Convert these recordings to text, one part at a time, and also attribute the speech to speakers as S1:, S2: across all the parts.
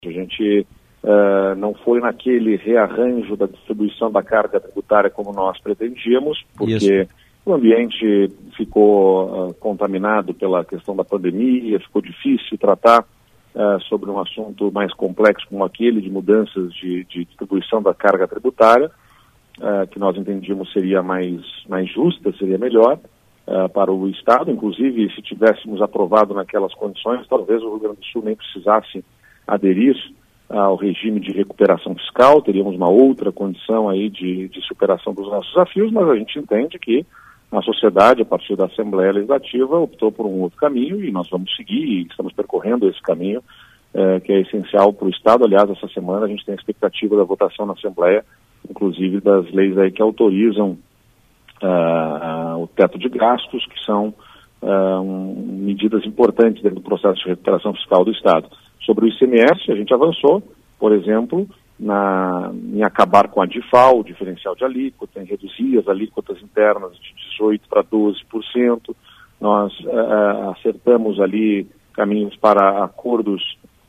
S1: A gente não foi naquele rearranjo da distribuição da carga tributária como nós pretendíamos, porque o ambiente ficou contaminado pela questão da pandemia, ficou difícil tratar sobre um assunto mais complexo como aquele de mudanças de distribuição da carga tributária, que nós entendíamos seria mais justa, seria melhor para o Estado. Inclusive, se tivéssemos aprovado naquelas condições, talvez o Rio Grande do Sul nem precisasse aderir ao regime de recuperação fiscal, teríamos uma outra condição aí de superação dos nossos desafios, mas a gente entende que a sociedade, a partir da Assembleia Legislativa, optou por um outro caminho e nós vamos seguir e estamos percorrendo esse caminho, que é essencial para o Estado. Aliás, essa semana a gente tem a expectativa da votação na Assembleia, inclusive das leis aí que autorizam o teto de gastos, que são medidas importantes dentro do processo de recuperação fiscal do Estado. Sobre o ICMS, a gente avançou, por exemplo, em acabar com a DIFAL, o diferencial de alíquota, em reduzir as alíquotas internas de 18% para 12%. Nós acertamos ali caminhos para acordos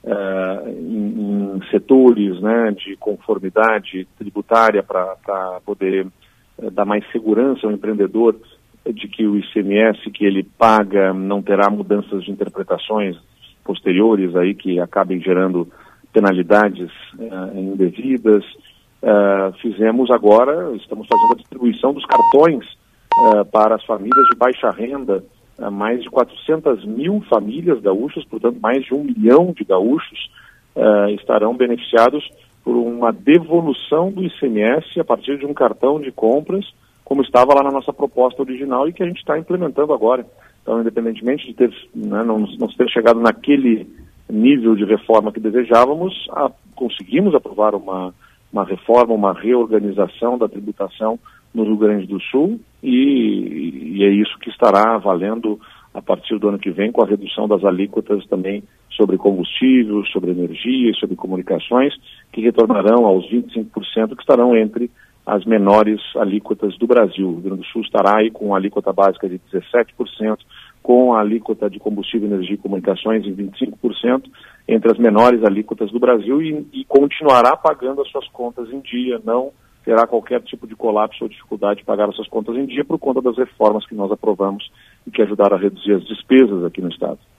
S1: em setores, né, de conformidade tributária para poder dar mais segurança ao empreendedor de que o ICMS que ele paga não terá mudanças de interpretações posteriores aí que acabem gerando penalidades indevidas. Estamos fazendo a distribuição dos cartões para as famílias de baixa renda, mais de 400 mil famílias gaúchas, portanto mais de 1 milhão de gaúchos estarão beneficiados por uma devolução do ICMS a partir de um cartão de compras, como estava lá na nossa proposta original e que a gente está implementando agora. Então, independentemente de ter, não ter chegado naquele nível de reforma que desejávamos, conseguimos aprovar uma reforma, uma reorganização da tributação no Rio Grande do Sul e é isso que estará valendo a partir do ano que vem, com a redução das alíquotas também sobre combustível, sobre energia e sobre comunicações, que retornarão aos 25%, que estarão entre as menores alíquotas do Brasil. O Rio Grande do Sul estará aí com a alíquota básica de 17%, com a alíquota de combustível, energia e comunicações em 25%, entre as menores alíquotas do Brasil e continuará pagando as suas contas em dia, não terá qualquer tipo de colapso ou dificuldade de pagar as suas contas em dia por conta das reformas que nós aprovamos e que ajudaram a reduzir as despesas aqui no Estado.